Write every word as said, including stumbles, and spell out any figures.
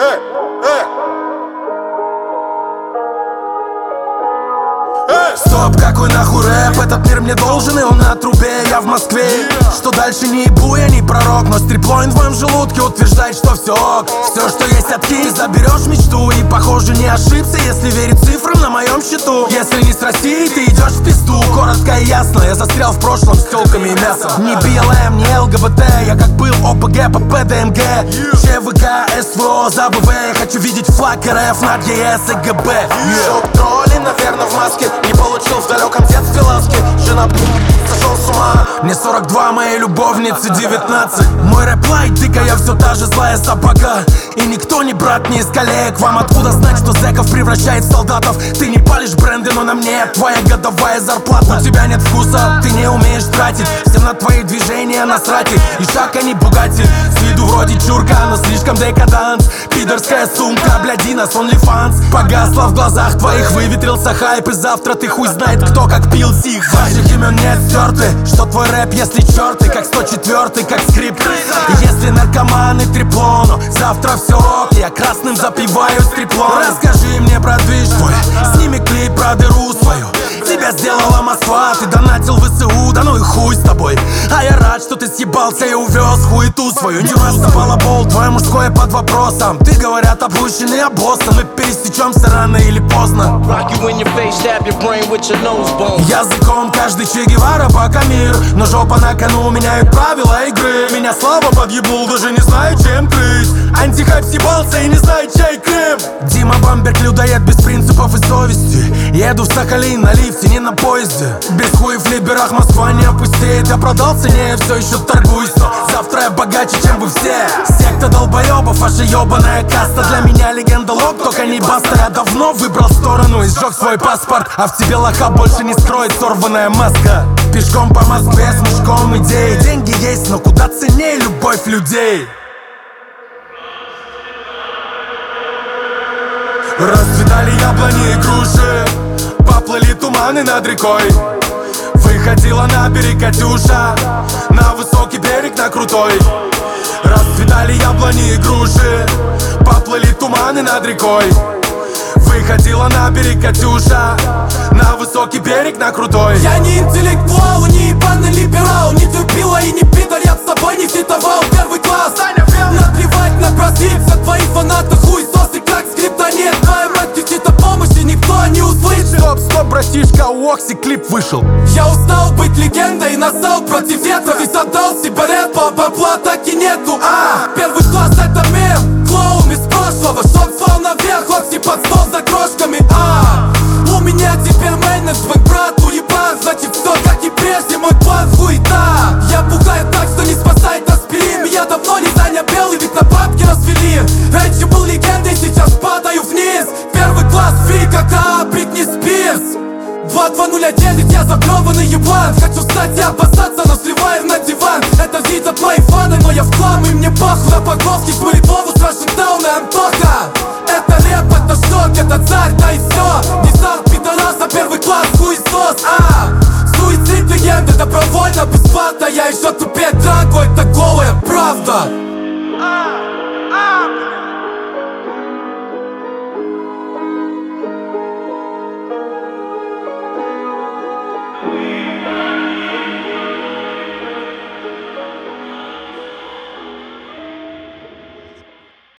Эй, эй. Стоп, какой нахуй рэп? Этот мир мне должен, и он на трубе. Я в Москве, что дальше не ебу, я не пророк. Но стриплоин в моем желудке утверждает, что все ок. Все, что есть от Ки, заберешь мечту. И похоже не ошибся, если верить цифрам на моем счету. Если не с Россией, ты идешь в пизду. Коротко и ясно, я застрял в прошлом с телками и мясом. Не би эл эм, не эл гэ бэ тэ, я как был о пэ гэ, по пэ дэ эн гэ, че вэ ка, эс вэ о, за бэ вэ. Я хочу видеть флаг эр эф над е эс и гэ бэ. Шоу тролли, наверное, в маске. Не получил в далеком детстве ласки. Жена сошел с ума. Мне сорок два, моей любовнице девятнадцать. Мой рэп-лайк, дикая все та же злая собака. И никто не брат, не из коллег. Вам откуда знать, что зэков превращает в солдатов? Ты не палишь бренды, но на мне твоя годовая зарплата. У тебя нет вкуса, ты не умеешь тратить. Всем на твои движения насрать. И шаг, а не Бугатти. С виду вроде чурка, но слишком декаданс. Пидорская сумка, блядина с OnlyFans. Погасла в глазах твоих, выветрился хайп. И завтра ты хуй знает, кто как пил сих. Ваших имен нет стерты. Что твой рэп, если черты, как сто четвёртый, как скрипт. И если наркоманы треплону, завтра все ок, я красным запиваю стриплон. Расскажи мне про движ твой, сними клип про дыру свою. Тебя сделала Москва, ты донатил в эс у, да ну и хуй с тобой. А я рад, что ты съебался и увез хуету свою. Не раздавала бол, твое мужское под вопросом. Ты, говорят, опущенный обоссом. Мы пересечемся рано или поздно. Языком каждый Че Гевара, пока мир. Но жопа на кону, меняют правила игры. Меня слава подъебнул, даже не знаю, чем крыть. Антихайп съебался и не знает, чей Крым. Дима Бамберг, людоед без принципов и совести. Еду в Сахалин на лифте, не на поезде. Без хуев в либерах Москва не опустеет. Я продал цене, все еще торгуюсь. Но завтра я богаче, чем вы все. Секта долбоебов, ваша ебаная каста. Для меня легенда лоб, только не баста. Я давно выбрал сторону и сжег свой паспорт. А в тебе лоха больше не строит сорванная маска. Пешком по Москве с мешком идей. Деньги есть, но куда ценнее любовь людей. Расцветали яблони и груши, поплыли туманы над рекой. Выходила на берег Катюша, на высокий берег, на крутой. Расцветали яблони и груши, поплыли туманы над рекой. Выходила на берег Катюша, на высокий берег, на крутой. Я не интеллектуал, не ебаный либерал. Не терпила и не пидор, я с тобой не фитовал. Первый класс, наплевать на прозипся. Твои фанаты хуесосы, как скрипта нет. Твоя мать кричит о помощи, никто не услышит. Стоп, стоп, братишка, у Окси клип вышел. Я устал быть легендой, настал против ветров. И задал себе рэпа, бабла так и нету. А, первый класс это мем, клоун из прошлого. Чтоб слал наверх, Окси под стол за крошками. А, у меня теперь менеджмент, брат, уебан. Значит все как и прежде, мой план хуета. Я пугаю так, что не спасает аспирин. Меня давно не занял белый, ведь на бабки развели. Раньше был легендой, сейчас падаю вниз. Первый класс, фри, как а, Бритни Спирс. Два два ноль один, ведь я заблеванный еблан. Хочу стать и обоссаться, но сливаю на диван. Это видят мои фаны, но я в хлам. И мне похуй на парковке, шмырит Вову с Вашингтона и Антоха. Это рэп, это шок, это царь, да и все. Не сам пидораса, первый класс, хуесос. А, суицид легенды, добровольно, бесплатно. Я еще тупее драку, это голая правда.